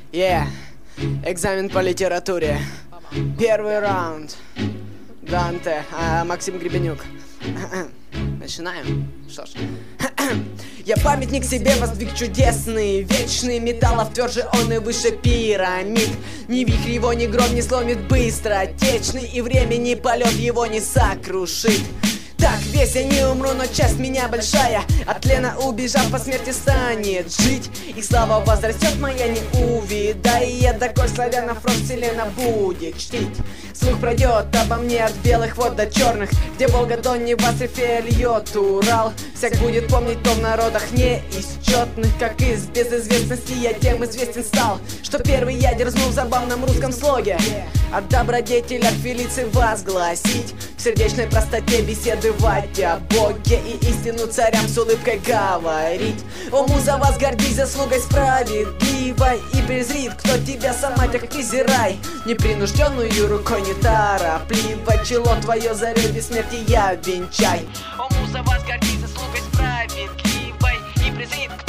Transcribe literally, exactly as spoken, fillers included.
Yeah. Экзамен по литературе. Первый раунд. Данте, а, Максим Гребенюк. Начинаем? Что ж. Я памятник себе воздвиг чудесный, вечный, металлов тверже он и выше пирамид. Ни вихрь его, ни гром не сломит быстро, отечный, и времени полет его не сокрушит. Так, весь я не умру, но часть меня большая, от тлена убежав по смерти станет жить. И слава возрастет моя, не увидай, я доколь славянов род вселенная будет чтить. Слух пройдет обо мне от белых вод до черных, где Волга, Дон, Нева, Сефия льет Урал. Всяк будет помнить то в народах неисчетных, как из безызвестности я тем известен стал, что первый я дерзнул в забавном русском слоге от добродетеля к фелиции возгласить, в сердечной простоте беседовать о Боге и истину царям с улыбкой говорить. О, муза, вас гордись заслугой справедливой, и презрит, кто тебя сама так презирай. Непринужденную рукой неторопливо чело твое зарей бессмертия венчай. О, муза, вас гордись заслугой справедливой, и презрит,